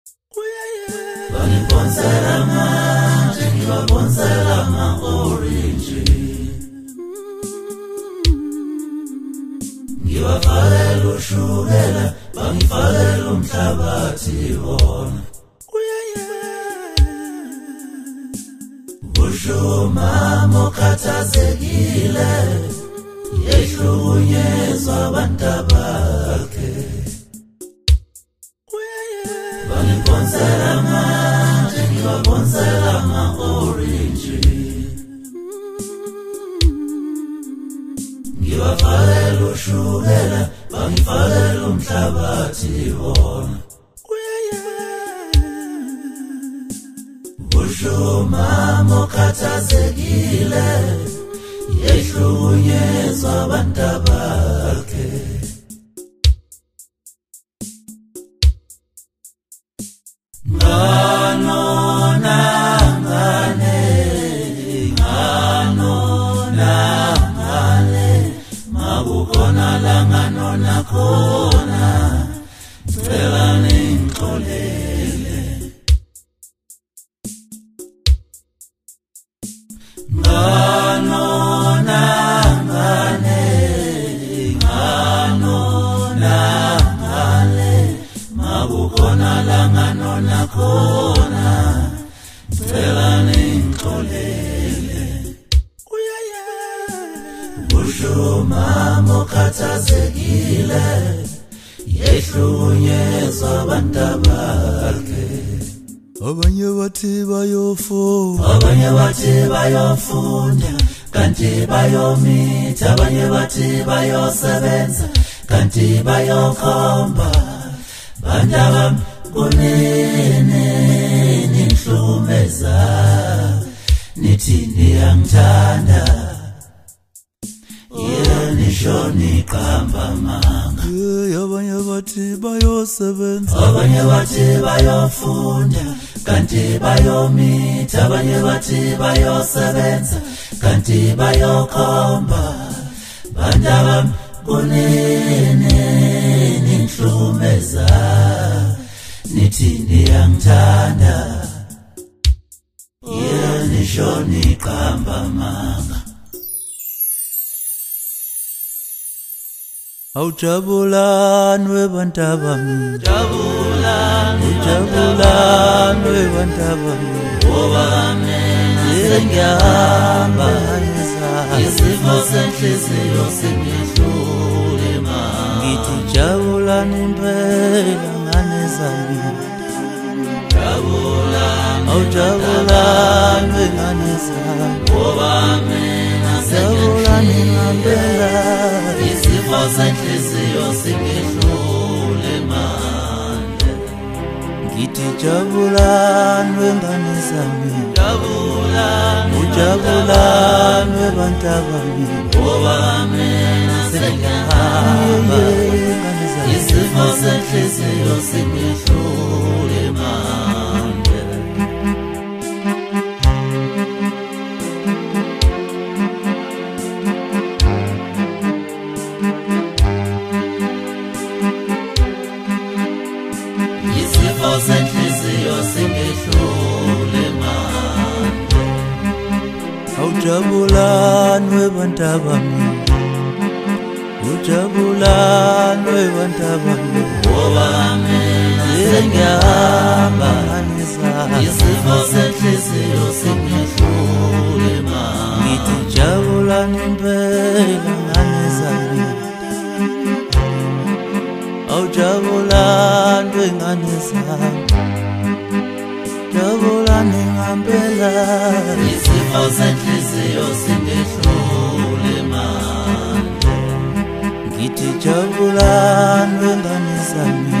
Bangibonsela manje ngibabonsela ama-orange, ngibafakela ushukela bangifakela umhlabathi wona. Usho mama okhathazekile yehlukunyezwa abantu bakhe. Bangibonsela manje ngibabonsela ama-orange, ngibafakela ushukela bangifakela umhlabathi wona. Usho mama okhathazekile yehlukunyezwa abantu bakhe. Makukhona la nganona khona cela ningixolele. Makukhona la nganona khona cela ningixolele. Usho mama okhathazekile yehlukunyezwa abantu bakhe. Abanye bathi bayofunda kanti bayomitha, abanye bathi bayosebenza kanti bayokhomba. Bandaba kunini ningihlumeza nithi niyangithanda, nisho niqamba amanga. abanye bathi bayosebenza, abanye bathi bayofunda kanti bayomitha, abanye bathi bayosebenza kanti bayokhomba. Bandaba kunini ningihlumeza nithi niyangithanda, nisho niqamba amanga. awujabulani webantu bami, Jabulani webantu bami, ngoba mina sengiyahamba isifo senhliziyo singihlule mama. ngithi jabulani impela ngane zami, awujabulani wengane zami, Ngoba mina jabulani ngempela. isifo senhliziyo singihlule manje. Ngithi jabulani wengane zami, ujabulani webantu bami, Ngoba mina sengiyahamba wengane zami. isifo senhliziyo singihlule manje. Isifo senhliziyo singihlule manje. awujabulani webantu bami, ujabulani webantu bami, Ngoba mina sengiyahamba ngane zami. isifo senhliziyo singihlule manje. Ngithi jabulani impela ngane zami, awujabulani wengane zami, jabulani ngempela. Isifo senhliziyo singihlule manje. Ngithi jabulani wengane zami,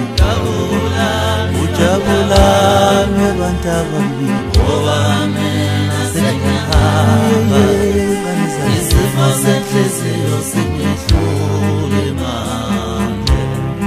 ujabulani webantu bami, Ngoba mina sengiyahamba wengane zami. isifo senhliziyo singihlule manje.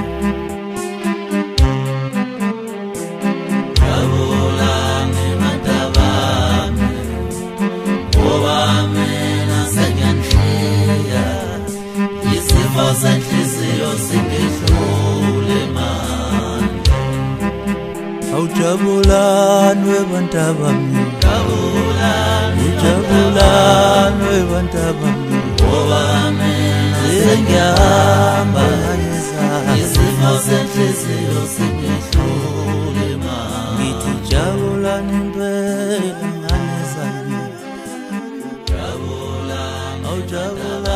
Jabulani bantu bami, ngoba mina sengiyanishiya isifo senhliziyo singihlule manje. Ujabulanwe bantabami, ujabulanwe bantabami, ngoba mina sengiyahamba nganezami, isifo senhliziyo singehlule mama. ngithi jabulani impela nganezami, Jabulani awujabulani